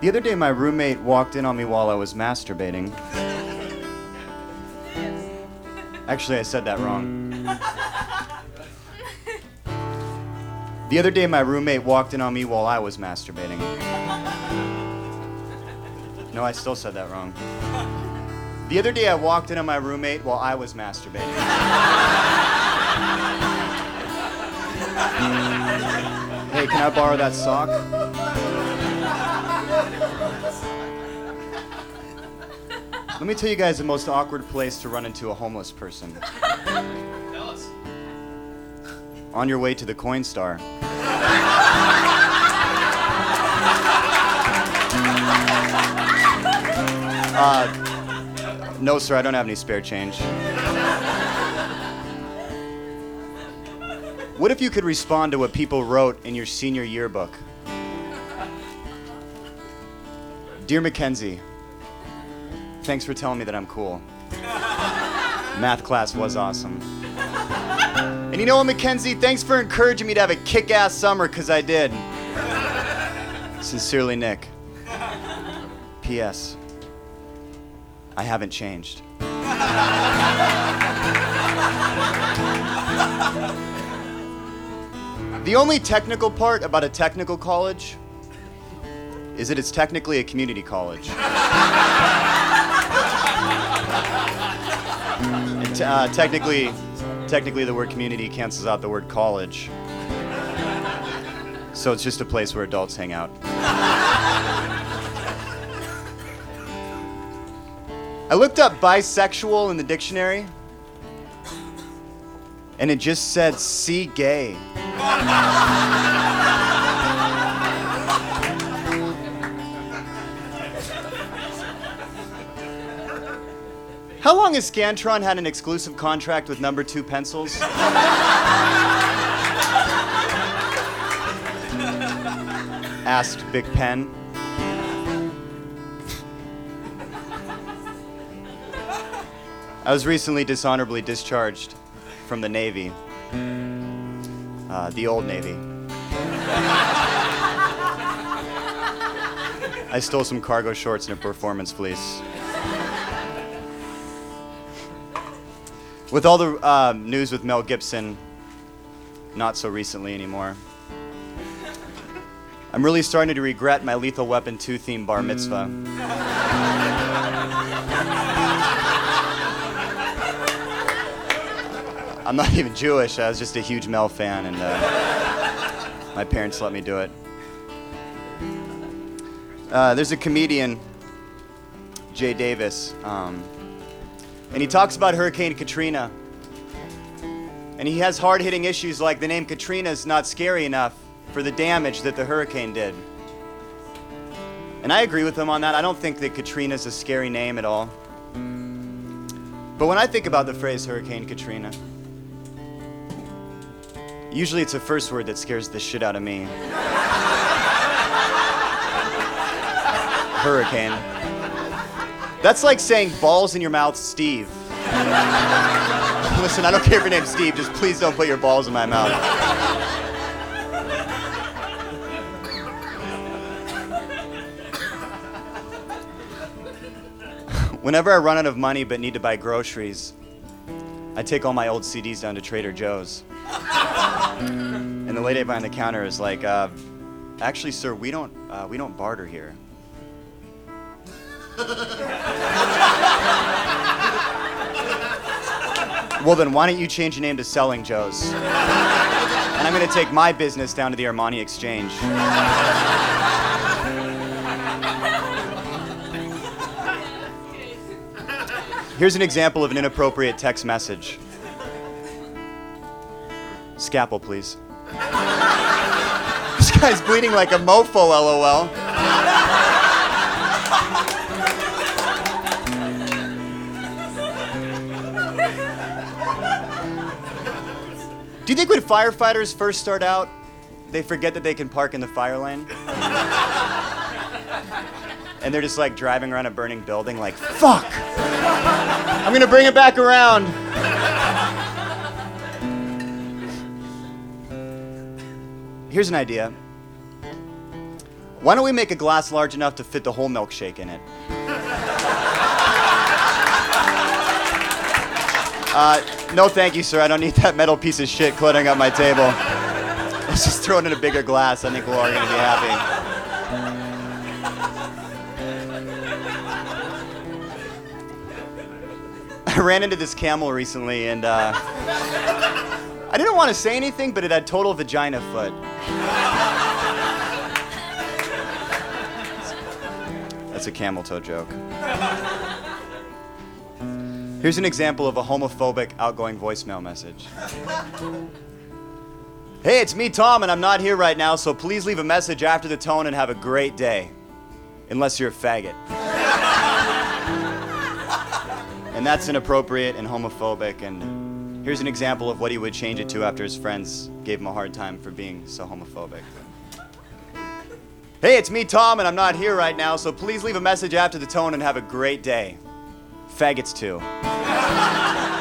The other day, my roommate walked in on me while I was masturbating. Actually, I said that wrong. The other day, my roommate walked in on me while I was masturbating. No, I still said that wrong. The other day, I walked in on my roommate while I was masturbating. Hey, can I borrow that sock? Let me tell you guys the most awkward place to run into a homeless person. Tell us. On your way to the Coinstar. No, sir, I don't have any spare change. What if you could respond to what people wrote in your senior yearbook? Dear Mackenzie, thanks for telling me that I'm cool. Math class was awesome. And you know what, Mackenzie? Thanks for encouraging me to have a kick-ass summer, because I did. Sincerely, Nick. P.S. I haven't changed. The only technical part about a technical college is that it's technically a community college. Technically, the word community cancels out the word college. So it's just a place where adults hang out. I looked up bisexual in the dictionary, and it just said, see gay. How long has Scantron had an exclusive contract with No. 2 Pencils? Asked Big Pen. I was recently dishonorably discharged from the Navy. The old Navy. I stole some cargo shorts and a performance fleece. With all the news with Mel Gibson, not so recently anymore, I'm really starting to regret my Lethal Weapon 2 theme bar mitzvah. I'm not even Jewish, I was just a huge Mel fan, and my parents let me do it. There's a comedian, Jay Davis, and he talks about Hurricane Katrina. And he has hard-hitting issues like the name Katrina is not scary enough for the damage that the hurricane did. And I agree with him on that. I don't think that Katrina is a scary name at all. But when I think about the phrase Hurricane Katrina, usually it's the first word that scares the shit out of me. Hurricane. That's like saying balls in your mouth, Steve. Listen, I don't care if your name's Steve, just please don't put your balls in my mouth. Whenever I run out of money but need to buy groceries, I take all my old CDs down to Trader Joe's. And the lady behind the counter is like, actually, sir, we don't barter here. Well, then why don't you change your name to Selling Joe's? And I'm going to take my business down to the Armani Exchange. Here's an example of an inappropriate text message. Scalpel, please. This guy's bleeding like a mofo, LOL. Do you think when firefighters first start out, they forget that they can park in the fire lane? And they're just like driving around a burning building like, fuck! I'm gonna bring it back around. Here's an idea. Why don't we make a glass large enough to fit the whole milkshake in it? No thank you, sir. I don't need that metal piece of shit cluttering up my table. Let's just throw it in a bigger glass. I think we're all going to be happy. I ran into this camel recently, and I didn't want to say anything, but it had total vagina foot. That's a camel toe joke. Here's an example of a homophobic outgoing voicemail message. Hey, it's me, Tom, and I'm not here right now, so please leave a message after the tone and have a great day. Unless you're a faggot. And that's inappropriate and homophobic, and here's an example of what he would change it to after his friends gave him a hard time for being so homophobic. Hey, it's me, Tom, and I'm not here right now, so please leave a message after the tone and have a great day. Faggots too.